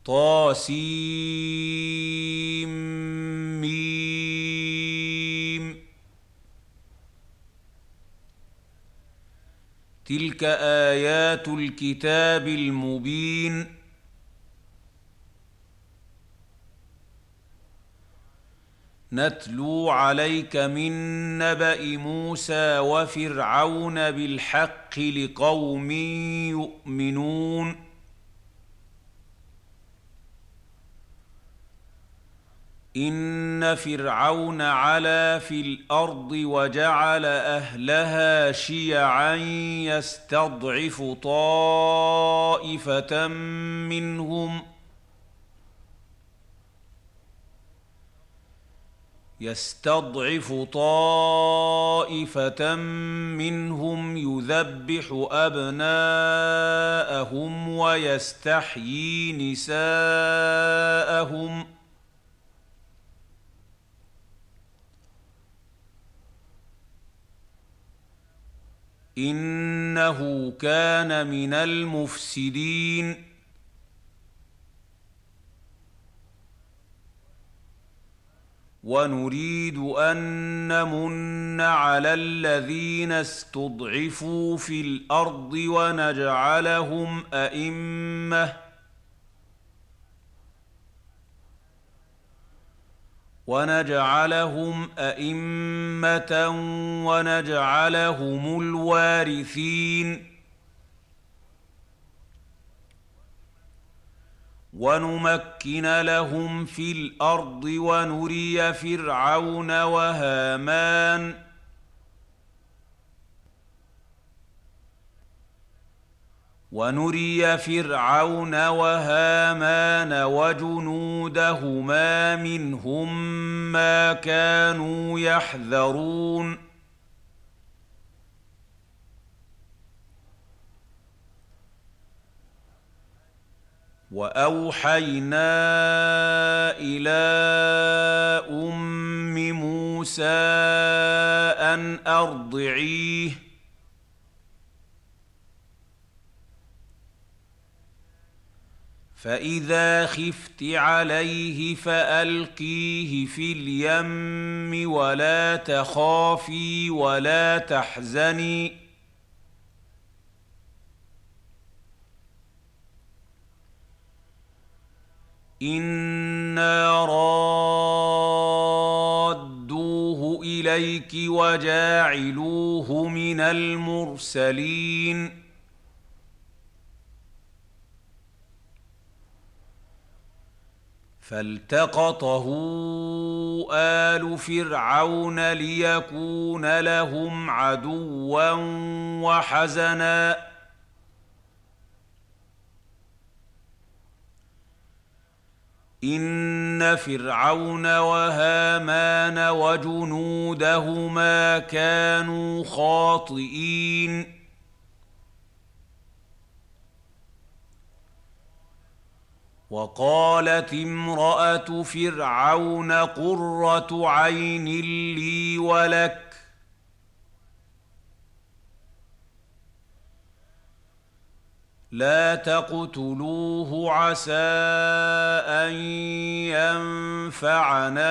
طسم. تلك آيات الكتاب المبين. نتلو عليك من نبأ موسى وفرعون بالحق لقوم يؤمنون. إن فرعون علا في الأرض وجعل أهلها شيعا يستضعف طائفة منهم يذبح أبناءهم ويستحيي نساءهم إنه كان من المفسدين. ونريد أن نمن على الذين استضعفوا في الأرض ونجعلهم أئمة ونجعلهم الوارثين. ونمكن لهم في الأرض ونري فرعون وهامان وجنودهما منهم ما كانوا يحذرون. وأوحينا إلى أم موسى أن أرضعيه فإذا خفت عليه فألقيه في اليم ولا تخافي ولا تحزني إنا رادوه إليك وجاعلوه من المرسلين. فالتقطه آل فرعون ليكون لهم عدوا وحزنا إن فرعون وهامان وجنودهما كانوا خاطئين. وقالت امرأة فرعون قرة عين لي ولك لا تقتلوه عسى أن ينفعنا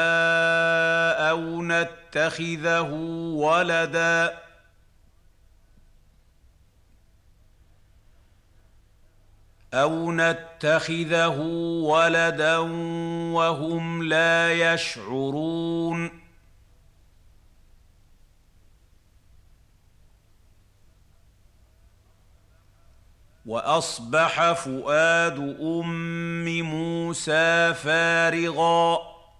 أو نتخذه ولدا وهم لا يشعرون. وأصبح فؤاد أم موسى فارغا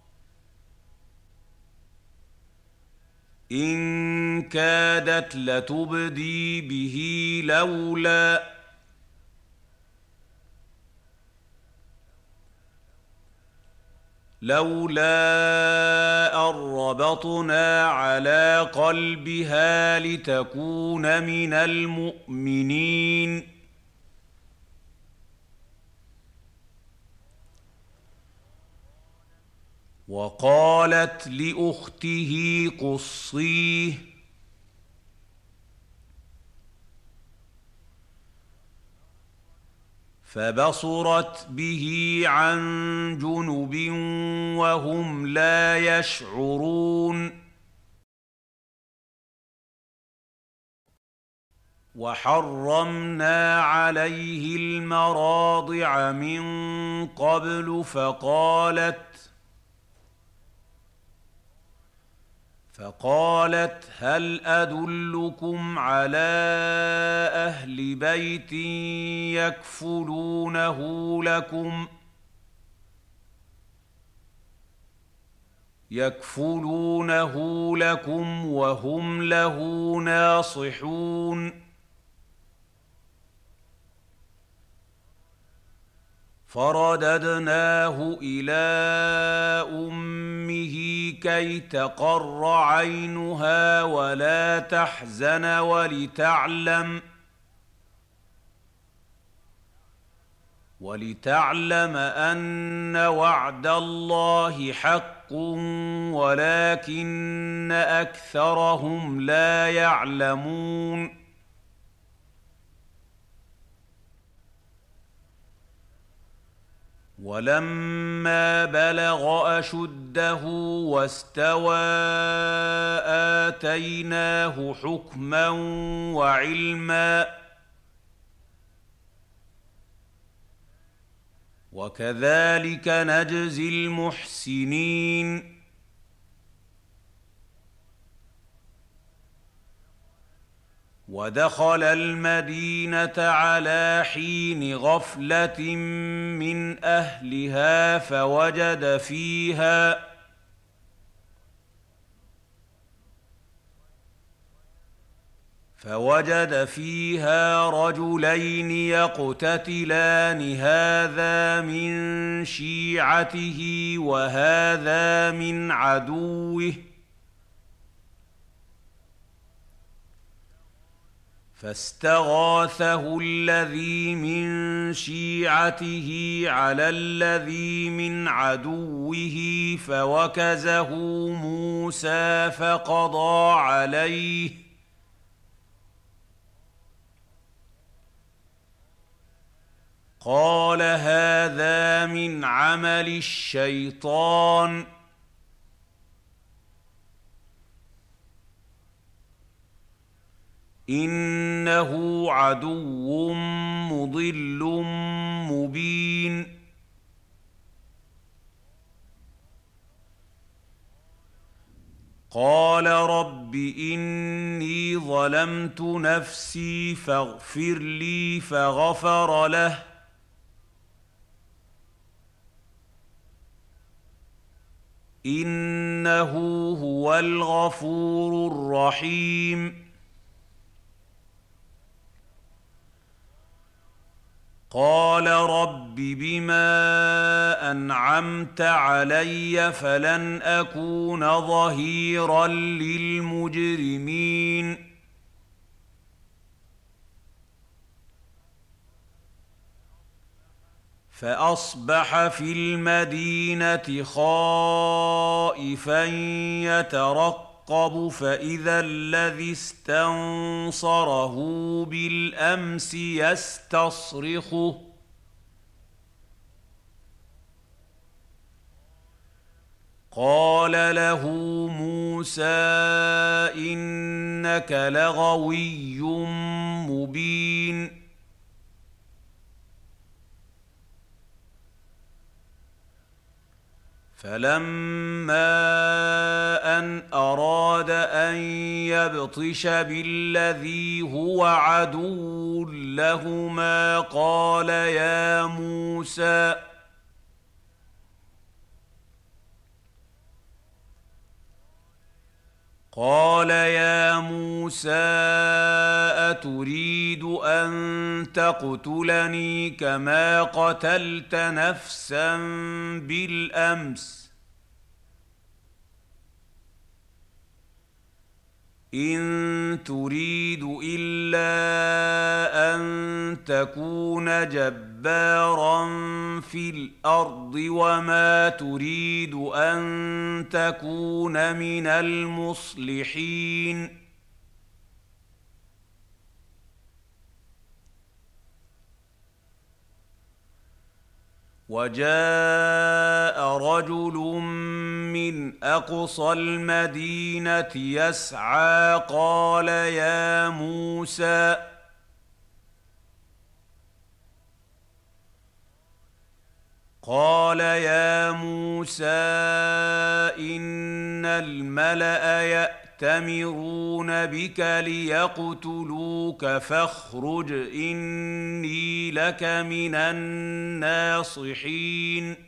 إن كادت لتبدي به لولا أن ربطنا على قلبها لتكون من المؤمنين. وقالت لأخته قصيه فبصرت به عن جنب وهم لا يشعرون وحرمنا عليه المراضع من قبل فقالت هل أدلكم على أهل بيت يكفلونه لكم وهم له ناصحون فرددناه إلى أمه كي تقر عينها ولا تحزن ولتعلم أن وعد الله حق ولكن أكثرهم لا يعلمون ولما بلغ أشده واستوى آتيناه حكما وعلما وكذلك نجزي المحسنين ودخل المدينة على حين غفلة من أهلها فوجد فيها رجلين يقتتلان هذا من شيعته وهذا من عدوه فاستغاثه الذي من شيعته على الذي من عدوه فوكزه موسى فقضى عليه قال هذا من عمل الشيطان إنه عدو مضل مبين قال رب إني ظلمت نفسي فاغفر لي فغفر له إنه هو الغفور الرحيم قال رب بما أنعمت علي فلن أكون ظهيرا للمجرمين فأصبح في المدينة خائفا يترقب فإذا الذي استنصره بالأمس يستصرخه قال له موسى إنك لغوي مبين فلما أن أراد أن يبطش بالذي هو عدو لهما قال يا موسى أتريد أن تقتلني كما قتلت نفسا بالأمس إن تريد إلا أن تكون جبارا في الأرض وما تريد أن تكون من المصلحين وجاء رجل من أقصى المدينة يسعى قال يا موسى إن الملأ يأتمرون بك ليقتلوك فاخرج إني لك من الناصحين.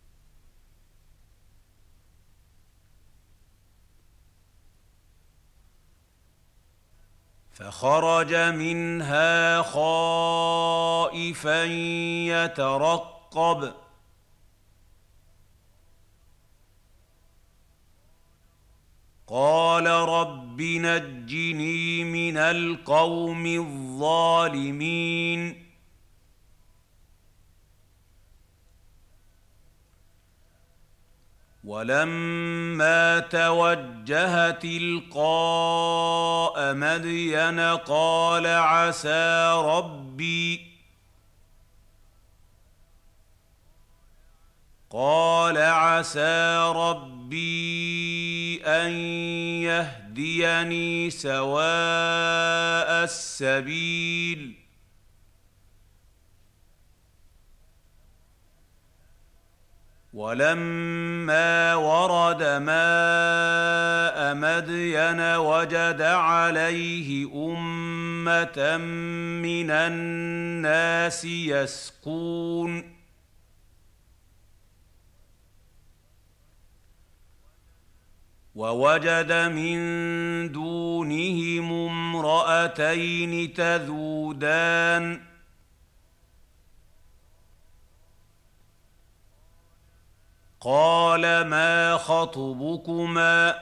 فخرج منها خائفا يترقب قال رب نجني من القوم الظالمين. ولما توجه تلقاء مدين قال عسى ربي أن يهديني سواء السبيل. ولما ورد ماء مدين وجد عليه أمة من الناس يسقون ووجد من دونهم امرأتين تذودان قال ما خطبكما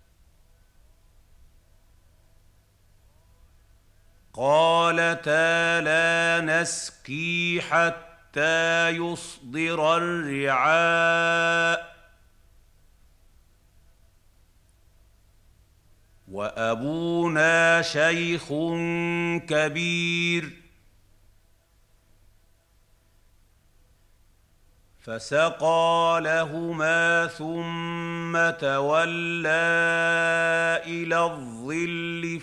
قالتا لا نسقي حتى يصدر الرعاء وأبونا شيخ كبير. فسقى لهما ثم تولى إلى الظل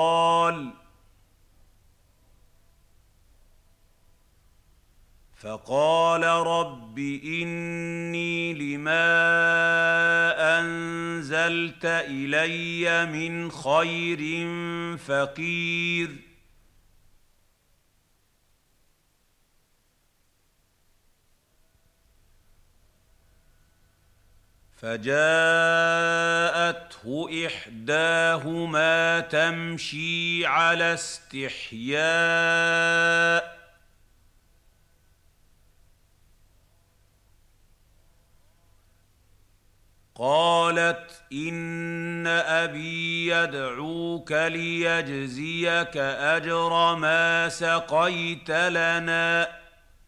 فقال رب إني لما أنزلت إلي من خير فقير. فجاءته إحداهما تمشي على استحياء قالت إن أبي يدعوك ليجزيك أجر ما سقيت لنا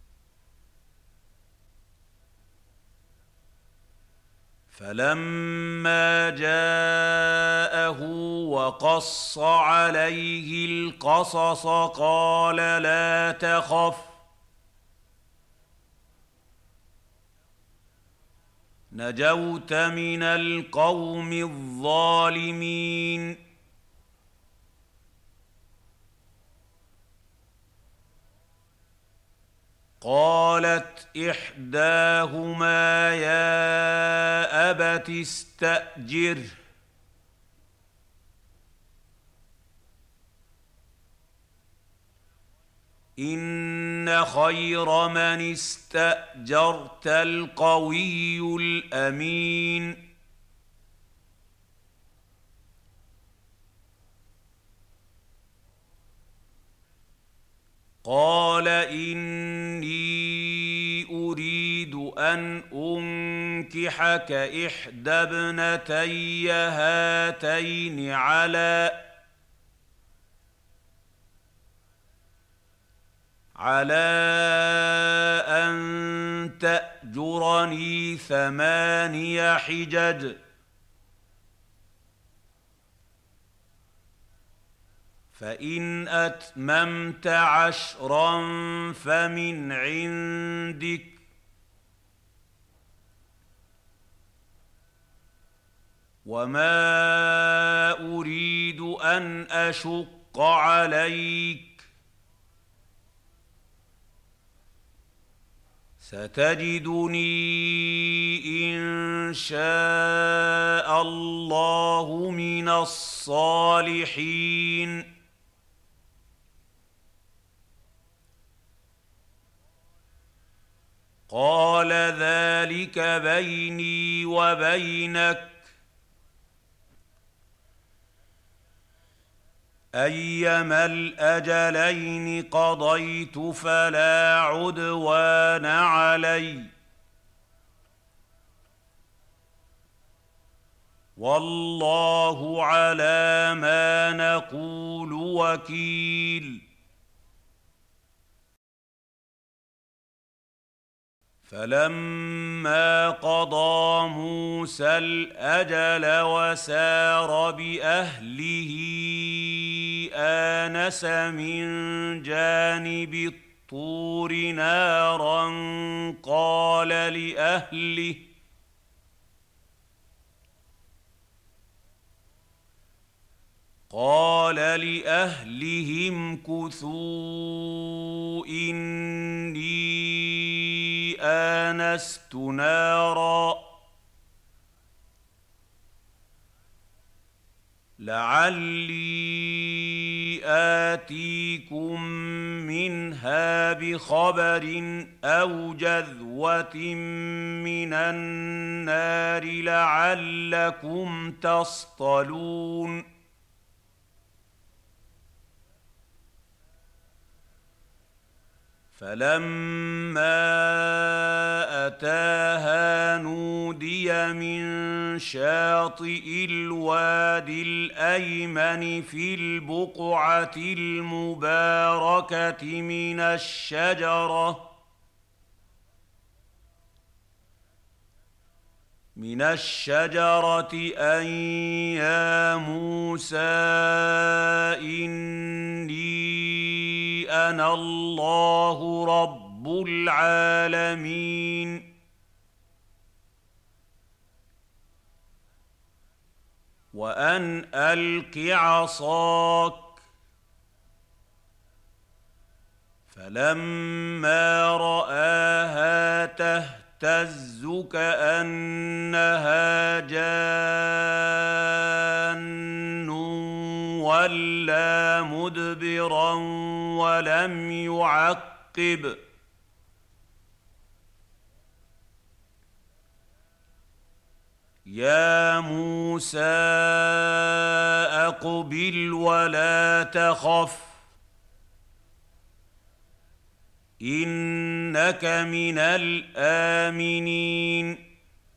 فلما جاءه وقص عليه القصص قال لا تخف نجوت من القوم الظالمين. قالت إحداهما يا أبت استأجره إن خير من استأجرت القوي الأمين. قال إني أريد أن أنكحك إحدى ابنتي هاتين على أن تأجرني 8 حجج فإن أتممت 10 فمن عندك وما أريد أن أشق عليك ستجدني إن شاء الله من الصالحين قال ذلك بيني وبينك أيما الأجلين قضيت فلا عدوان علي والله على ما نقول وكيل فلما قضى موسى الأجل وسار بأهله آنس من جانب الطور نارا قال لأهلهم كثوا إني آنست نارا لعلي آتيكم منها بخبر أو جذوة من النار لعلكم تصطلون فلما أتاها نودي من شاطئ الوادي الأيمن في البقعة المباركة من الشجرة أن يا موسى إني أنا الله رب العالمين وأن ألق عصاك فلما رآها تهتز كأنها جان وَلَّىٰ مُدْبِرًا وَلَمْ يُعَقِّبْ يَا مُوسَىٰ أَقْبِلْ وَلَا تَخَفْ إِنَّكَ مِنَ الْآمِنِينَ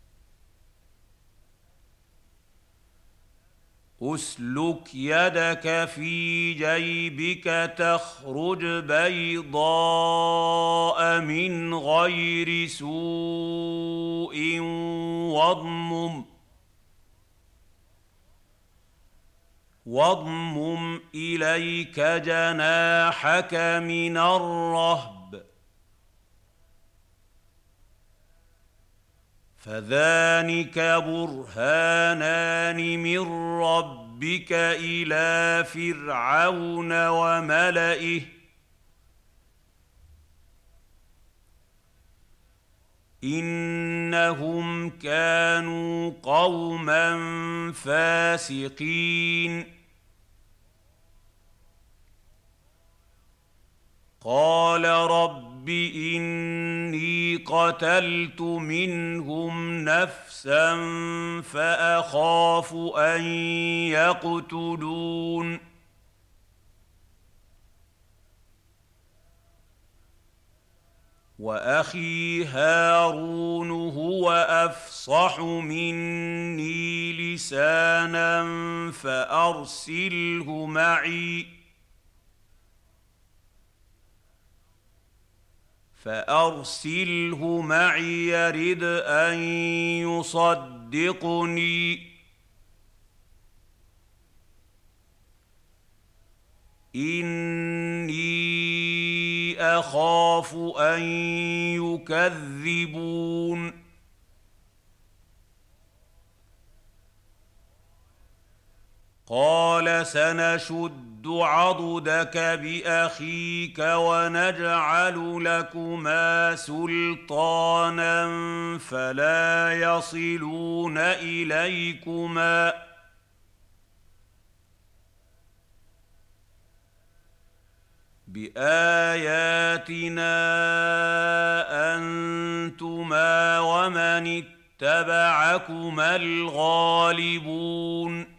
أسلك يدك في جيبك تخرج بيضاء من غير سوء واضمم إليك جناحك من الرهب فذلك برهانان من ربك إلى فرعون وملئه إنهم كانوا قوما فاسقين قال رب إني قتلت منهم نفسا فأخاف أن يقتلون وأخي هارون هو أفصح مني لسانا فأرسله معي يرد أن يصدقني إني أخاف أن يكذبون قال سنشد عضدك بأخيك ونجعل لكما سلطانا فلا يصلون إليكما بآياتنا أنتما ومن اتبعكما الغالبون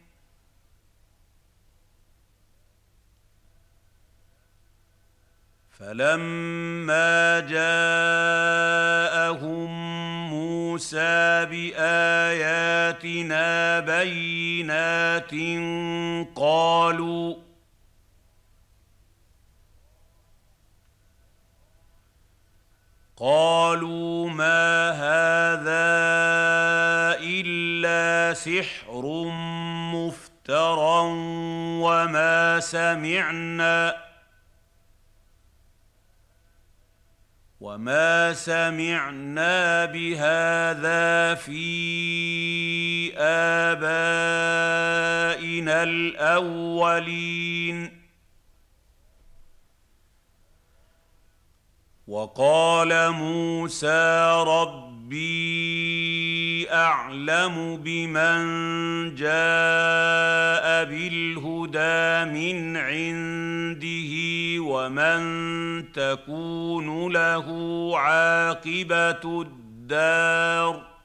فلما جاءهم موسى بآياتنا بينات قالوا ما هذا إلا سحر مفترى وما سمعنا بهذا في آبائنا الأولين وقال موسى ربي أعلم بمن جاء بالهدى من عنده ومن تكون له عاقبة الدار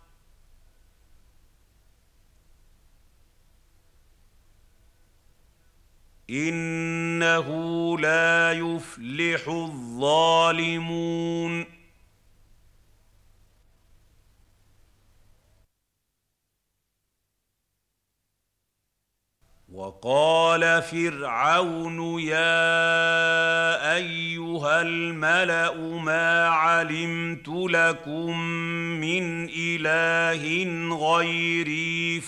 إنه لا يفلح الظالمون وقال فرعون يا أيها الملأ ما علمت لكم من إله غيري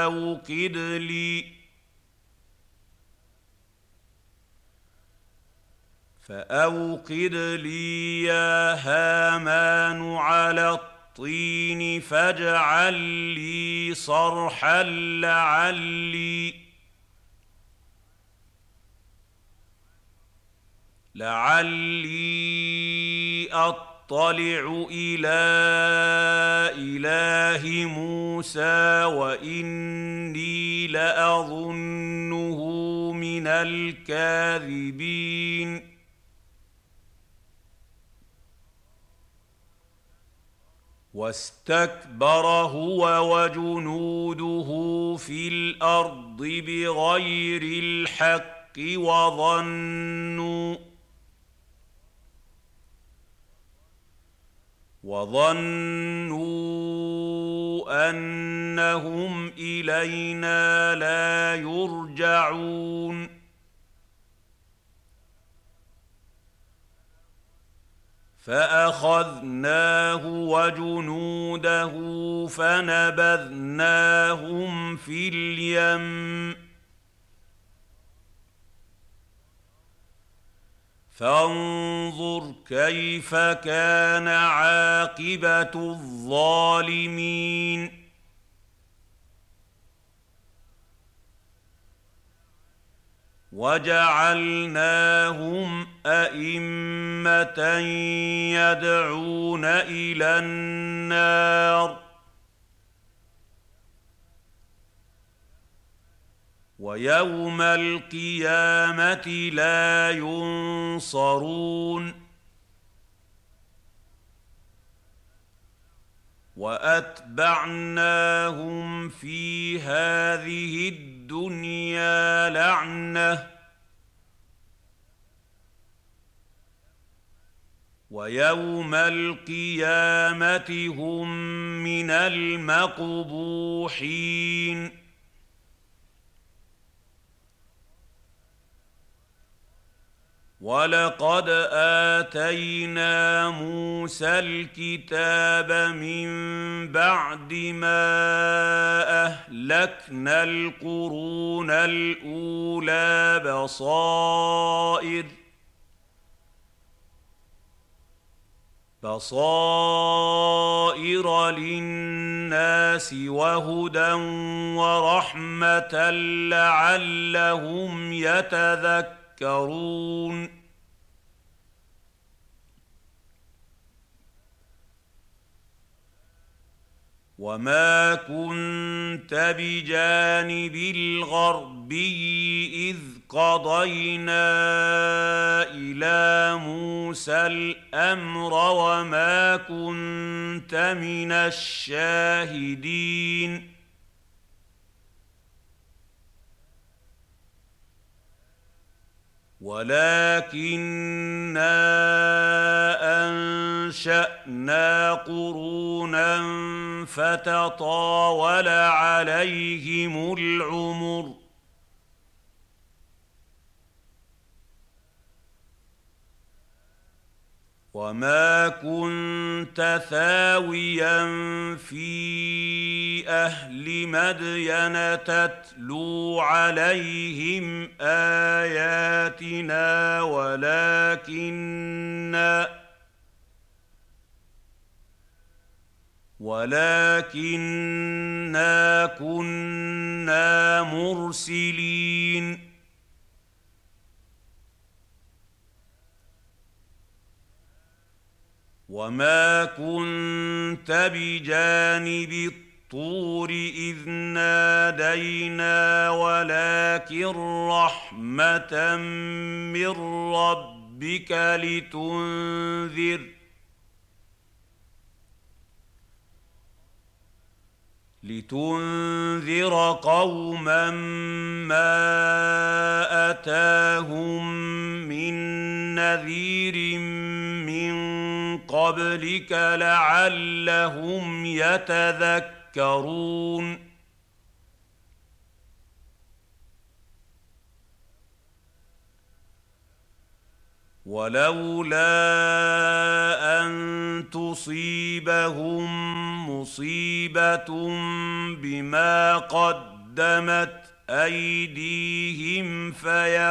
فأوقد لي يا هامان على الطين فاجعل لي صرحا لعلي أطلع إلى إله موسى وإني لأظنه من الكاذبين واستكبر هو وجنوده في الأرض بغير الحق وظنوا أنهم إلينا لا يرجعون فأخذناه وجنوده فنبذناهم في اليم فانظر كيف كان عاقبة الظالمين وجعلناهم أئمة يدعون إلى النار ويوم القيامة لا ينصرون وأتبعناهم في هذه الدنيا لعنة ويوم القيامة هم من المقبوحين ولقد آتينا موسى الكتاب من بعد ما أهلكنا القرون الأولى بصائر. بصائر للناس وهدى ورحمة لعلهم يتذكرون وما كنت بجانب الغربي إذ قضينا إلى موسى الأمر وما كنت من الشاهدين ولكننا أنشأنا قرونا فتطاول عليهم العمر وما كنت ثاويا في أهل مدين تتلو عليهم آياتنا ولكننا كنا مرسلين وما كنت بجانب الطور إذ نادينا ولكن رحمة من ربك لتنذر قوما ما أتاهم من نذير من قبلك لعلهم يتذكرون ولولا أن تصيبهم مصيبة بما قدمت أيديهم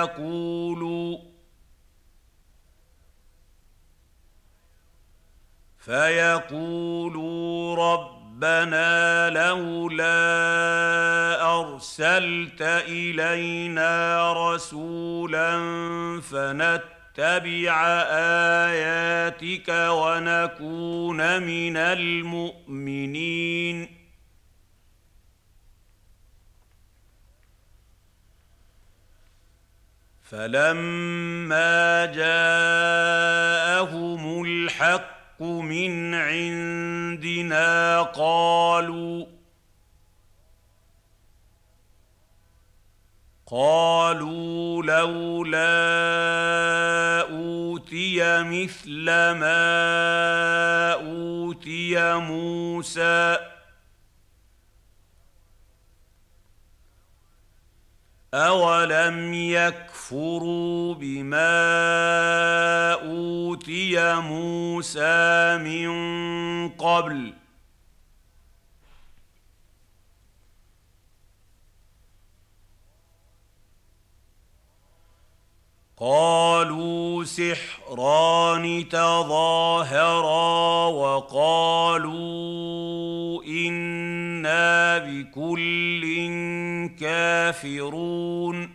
فيقولوا ربنا لولا أرسلت إلينا رسولا فنتبع آياتك ونكون من المؤمنين فلما جاءهم الحق من عندنا قالوا لولا أوتي مثل ما أوتي موسى أولم يكفروا بما أوتي موسى من قبل قالوا سحران تظاهرا وقالوا إنا بكل كافرون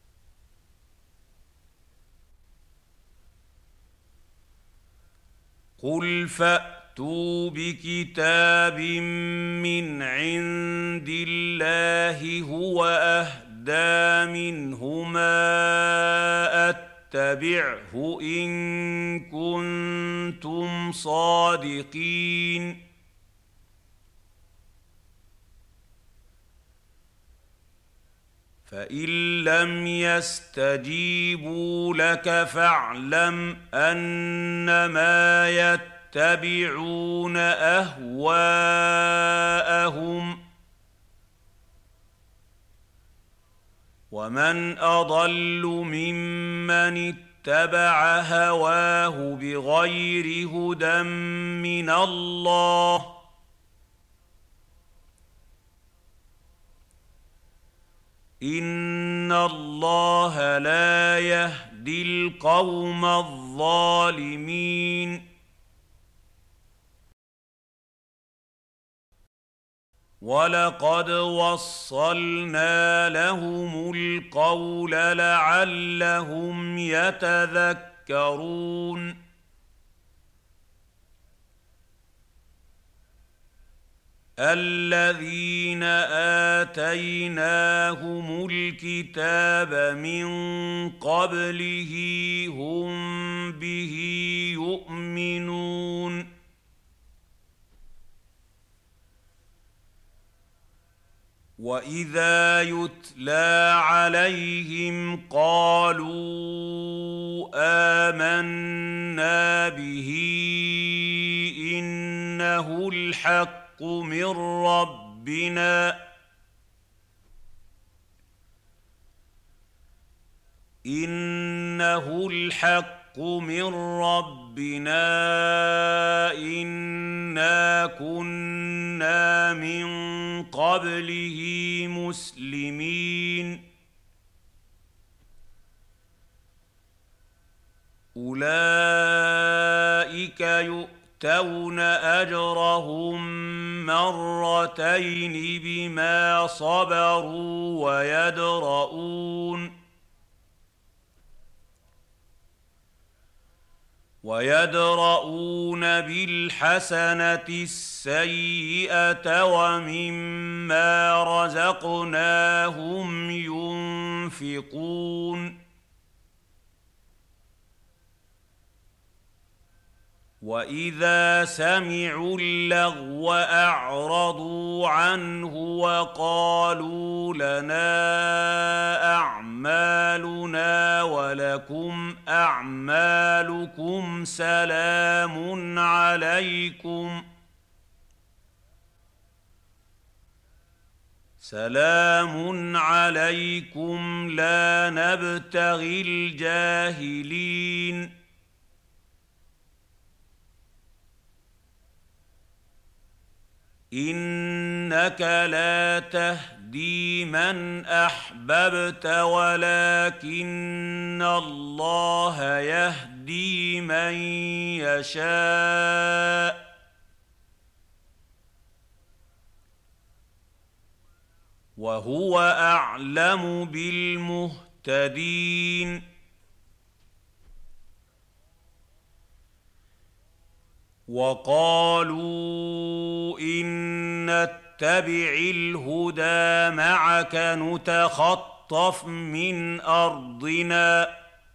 قل فأتوا بكتاب من عند الله هو أهدى منهما أتبعه إن كنتم صادقين فإن لم يستجيبوا لك فاعلم أنما يتبعون أهواءهم ومن أضل ممن اتبع هواه بغير هدى من الله إن الله لا يهدي القوم الظالمين وَلَقَدْ وَصَّلْنَا لَهُمُ الْقَوْلَ لَعَلَّهُمْ يَتَذَكَّرُونَ الَّذِينَ آتَيْنَاهُمُ الْكِتَابَ مِن قَبْلِهِ هُم بِهِ يُؤْمِنُونَ وَإِذَا يُتْلَىٰ عَلَيْهِمْ قَالُوا آمَنَّا بِهِ إِنَّهُ الْحَقُّ من ربنا إِنَّا كُنَّا من قَبْلِهِ مُسْلِمِينَ أُولَئِكَ يُؤْتَوْنَ أَجْرَهُم مرتين بما صبروا ويدرؤون بالحسنة السيئة ومما رزقناهم ينفقون وَإِذَا سَمِعُوا اللَّغْوَ أَعْرَضُوا عَنْهُ وَقَالُوا لَنَا أَعْمَالُنَا وَلَكُمْ أَعْمَالُكُمْ سَلَامٌ عَلَيْكُمْ لَا نَبْتَغِي الْجَاهِلِينَ إِنَّكَ لَا تَهْدِي مَنْ أَحْبَبْتَ وَلَكِنَّ اللَّهَ يَهْدِي مَن يَشَاءُ وَهُوَ أَعْلَمُ بِالْمُهْتَدِينَ وَقَالُوا إِن نَّتَّبِعِ الْهُدَىٰ مَعَكَ نُتَخَطَّفْ مِنْ أَرْضِنَا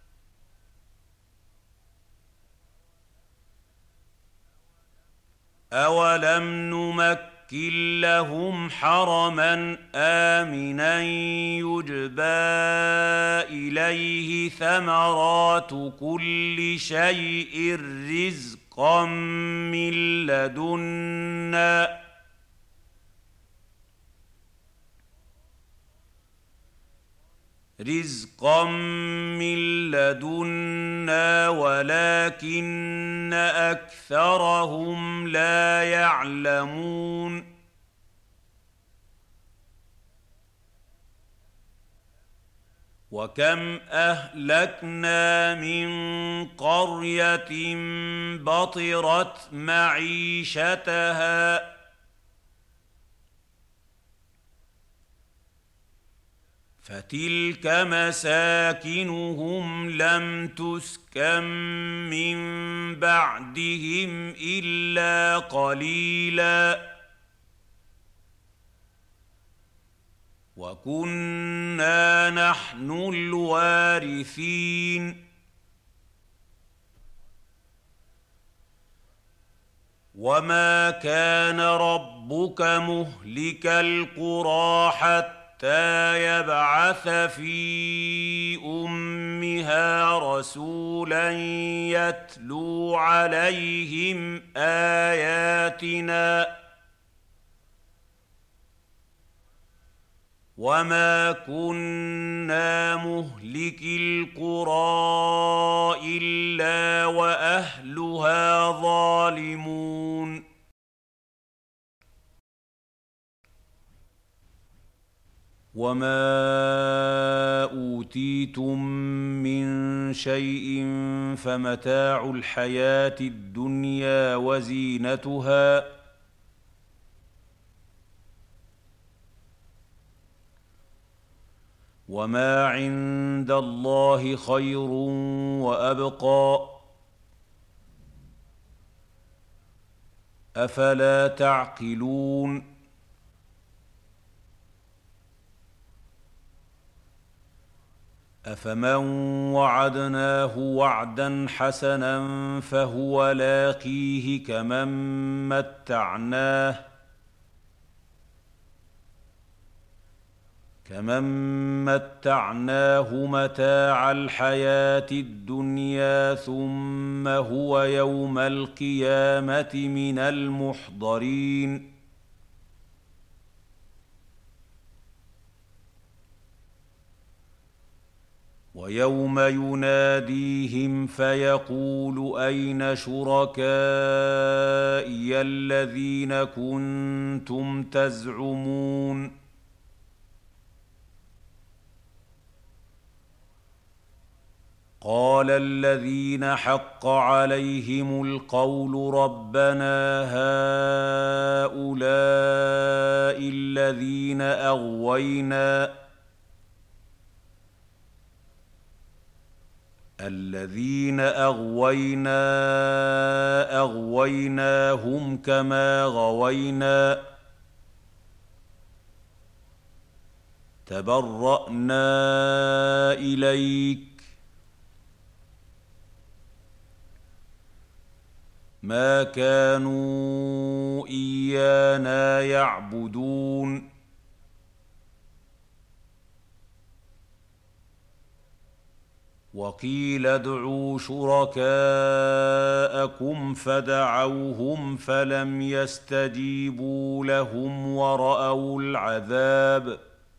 أَوَلَمْ نُمَكِّن لَّهُمْ حَرَمًا آمِنًا يُجْبَىٰ إِلَيْهِ ثَمَرَاتُ كُلِّ شَيْءٍ رِّزْقًا مِّن لَّدُنَّا وَلَٰكِنَّ أَكْثَرَهُمْ لَا يَعْلَمُونَ وَكَمْ أَهْلَكْنَا مِن قَرْيَةٍ بَطِرَتْ مَعِيشَتَهَا فَتِلْكَ مَسَاكِنُهُمْ لَمْ تُسْكَن مِّن بَعْدِهِمْ إِلَّا قَلِيلًا وَكُنَّا نَحْنُ الْوَارِثِينَ وَمَا كَانَ رَبُّكَ مُهْلِكَ الْقُرَىٰ حَتَّىٰ يَبْعَثَ فِي أُمِّهَا رَسُولًا يَتْلُو عَلَيْهِمْ آيَاتِنَا وَمَا كُنَّا مُهْلِكِي الْقُرَىٰ إِلَّا وَأَهْلُهَا ظَالِمُونَ وَمَا أُوتِيتُم مِّن شَيْءٍ فَمَتَاعُ الْحَيَاةِ الدُّنْيَا وَزِينَتُهَا وما عند الله خير وابقى افلا تعقلون افمن وعدناه وعدا حسنا فهو لاقيه كمن متعناه متاع الحياه الدنيا ثم هو يوم القيامه من المحضرين ويوم يناديهم فيقول اين شركائي الذين كنتم تزعمون قال الذين حق عليهم القول ربنا هؤلاء الذين أغوينا أغويناهم كما غوينا تبرأنا إليك ما كانوا إيانا يعبدون وقيل ادعوا شركاءكم فدعوهم فلم يستجيبوا لهم ورأوا العذاب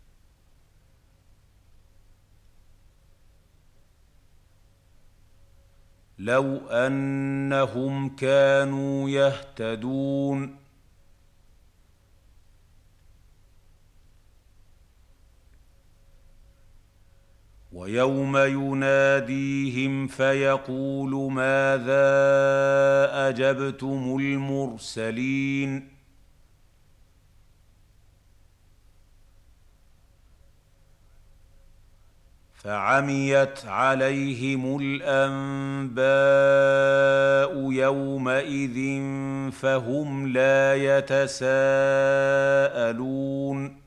لو أنهم كانوا يهتدون ويوم يناديهم فيقول ماذا أجبتم المرسلين فعميت عليهم الأنباء يومئذ فهم لا يتساءلون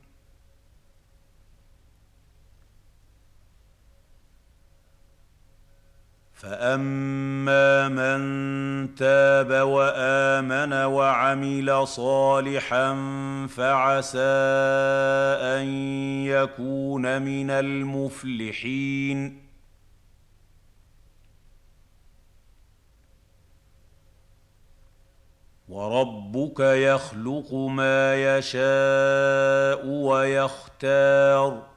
فأما من تاب وآمن وعمل صالحا فعسى أن يكون من المفلحين وربك يخلق ما يشاء ويختار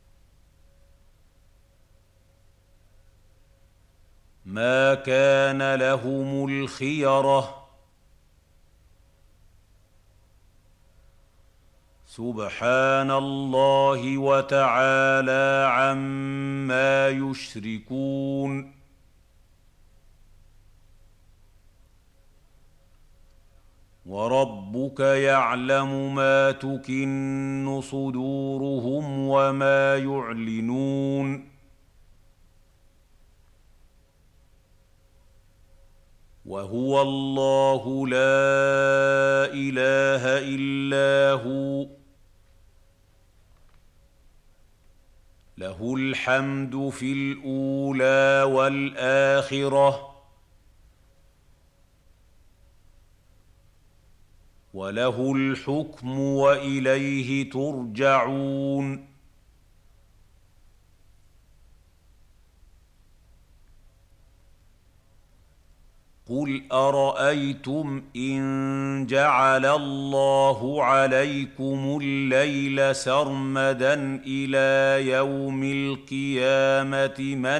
ما كان لهم الخيرة سبحان الله وتعالى عما يشركون وربك يعلم ما تكن صدورهم وما يعلنون وهو الله لا إله إلا هو له الحمد في الأولى والآخرة وله الحكم وإليه ترجعون قل أرأيتم إن جعل الله عليكم الليل سرمدا إلى يوم القيامة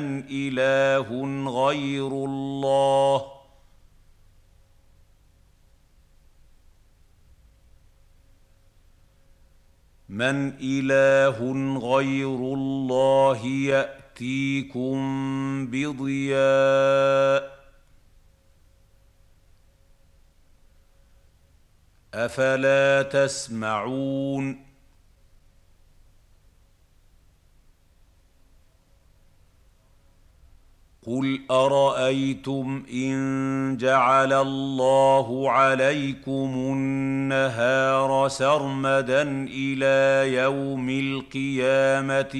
من إله غير الله يأتيكم بضياء أفلا تسمعون قل ارايتم ان جعل الله عليكم النهار سرمدا الى يوم القيامه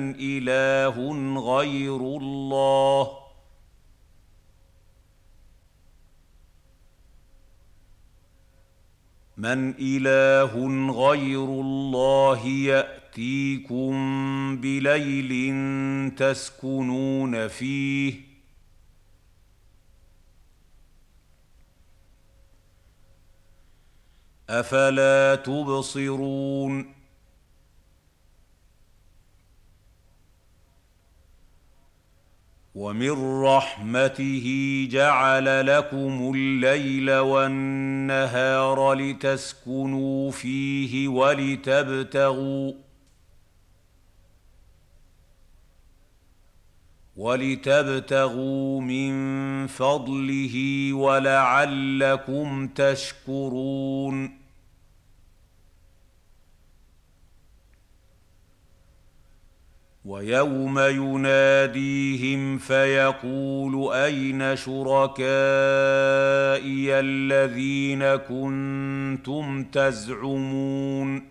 من اله غير الله ياتيكم بليل تسكنون فيه افلا تبصرون ومن رحمته جعل لكم الليل والنهار لتسكنوا فيه ولتبتغوا من فضله ولعلكم تشكرون ويوم يناديهم فيقول اين شركائي الذين كنتم تزعمون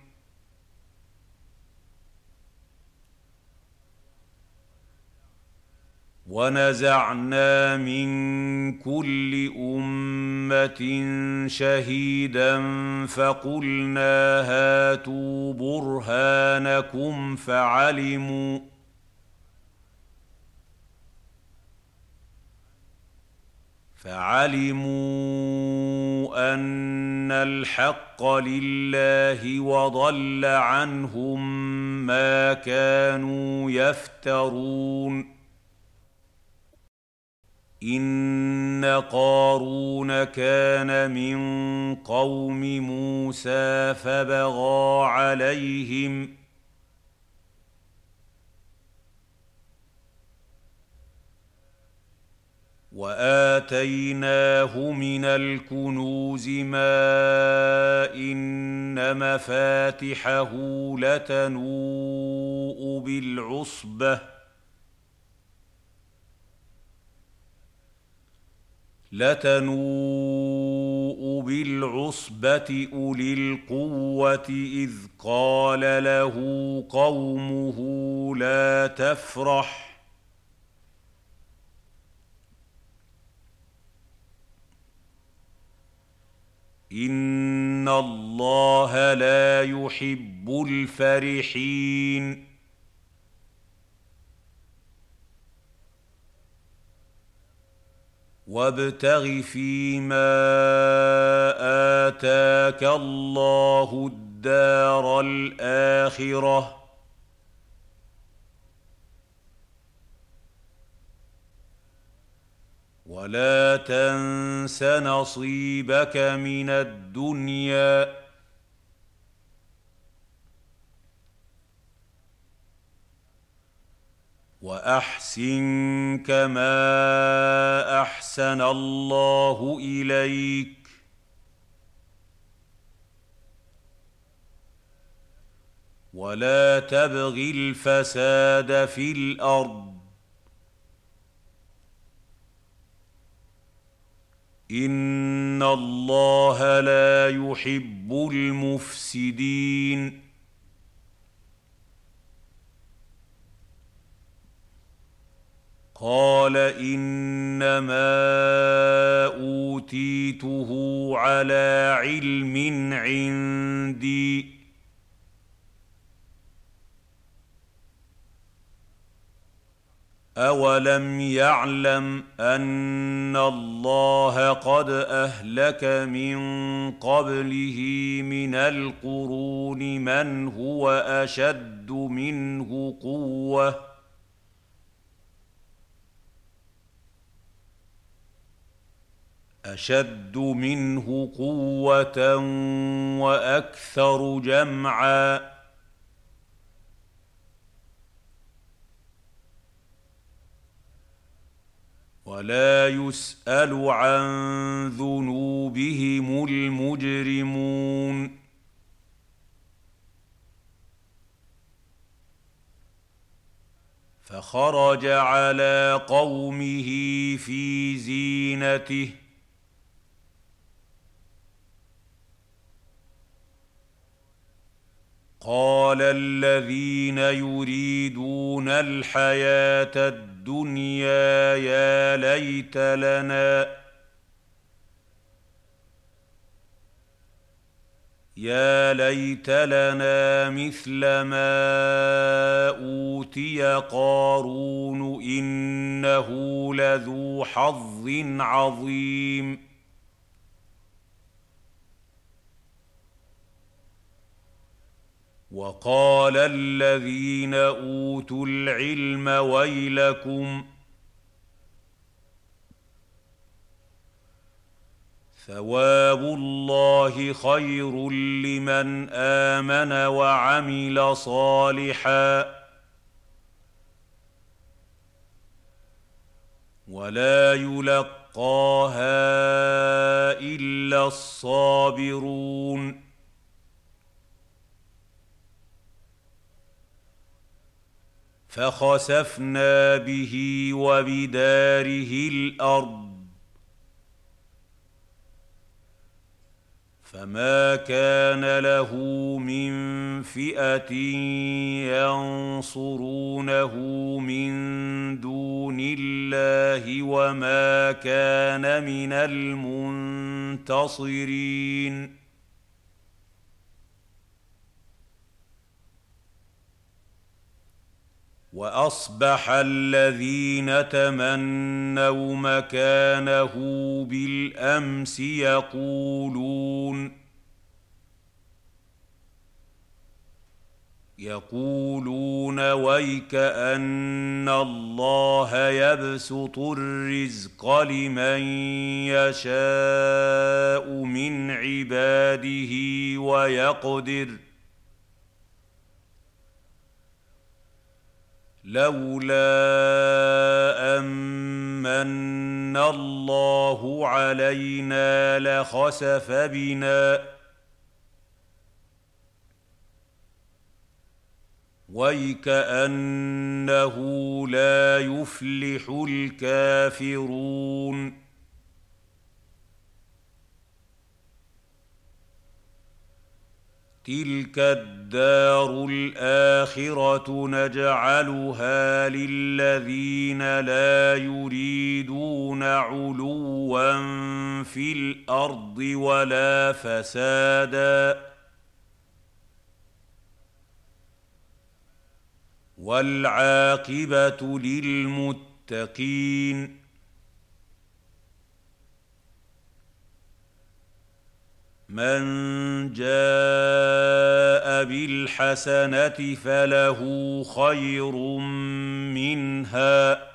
ونزعنا من كل امه شهيدا فقلنا هاتوا برهانكم فعلموا ان الحق لله وضل عنهم ما كانوا يفترون ان قارون كان من قوم موسى فبغى عليهم واتيناه من الكنوز ما ان مفاتحه لتنوء بالعصبة أولي القوة إذ قال له قومه لا تفرح إن الله لا يحب الفرحين وابتغ فيما آتاك الله الدار الآخرة ولا تنس نصيبك من الدنيا واحسن كما احسن الله اليك ولا تبغ الفساد في الارض ان الله لا يحب المفسدين قال انما اوتيته على علم عندي اولم يعلم ان الله قد اهلك من قبله من القرون من هو اشد منه قوه واكثر جمعا ولا يسأل عن ذنوبهم المجرمون فخرج على قومه في زينته قال الذين يريدون الحياة الدنيا يا ليت لنا مثل ما أوتي قارون إنه لذو حظ عظيم وقال الذين أوتوا العلم ويلكم ثواب الله خير لمن آمن وعمل صالحا ولا يلقاها إلا الصابرون فخسفنا به وبداره الأرض فما كان له من فئة ينصرونه من دون الله وما كان من المنتصرين وأصبح الذين تمنوا مكانه بالأمس يقولون ويكأن الله يبسط الرزق لمن يشاء من عباده ويقدر لولا أمن الله علينا لخسف بنا ويكأنه لا يفلح الكافرون تلك الدار الآخرة نجعلها للذين لا يريدون علوا في الأرض ولا فسادا والعاقبة للمتقين من جاء بالحسنة فله خير منها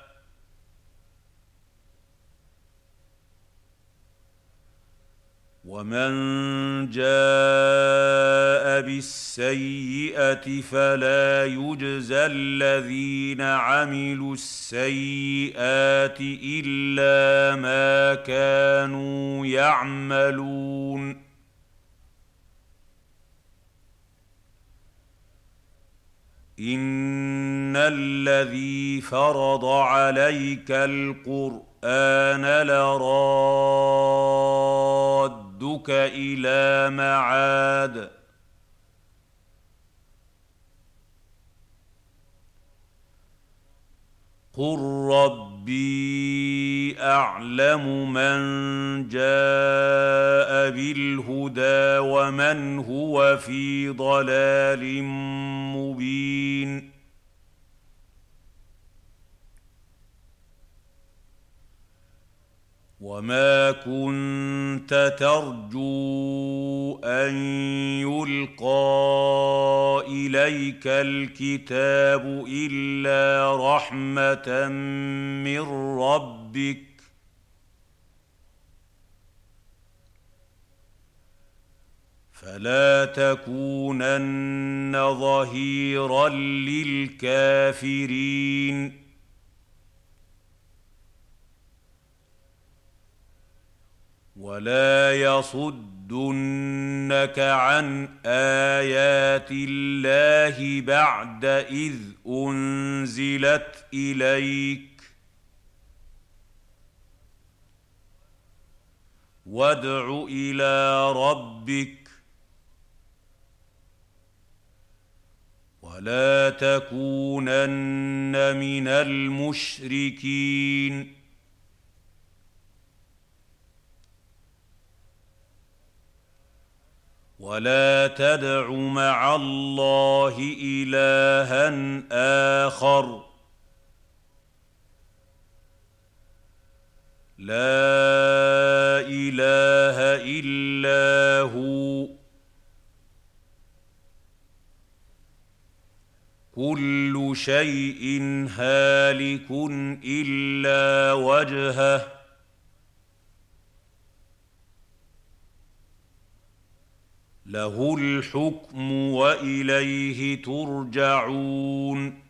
ومن جاء بالسيئة فلا يجزى الذين عملوا السيئات إلا ما كانوا يعملون إن الذي فرض عليك القرآن لرادك إلى معاد قل ربي أعلم من جاء بالهدى ومن هو في ضلال مبين وما كنت ترجو أن يلقى إليك الكتاب إلا رحمة من ربك فلا تكونن ظهيرا للكافرين ولا يصد ليصدنك عن ايات الله بعد اذ انزلت اليك وادع الى ربك ولا تكونن من المشركين ولا تدع مع الله إلها آخر لا إله إلا هو كل شيء هالك إلا وجهه له الحكم وإليه ترجعون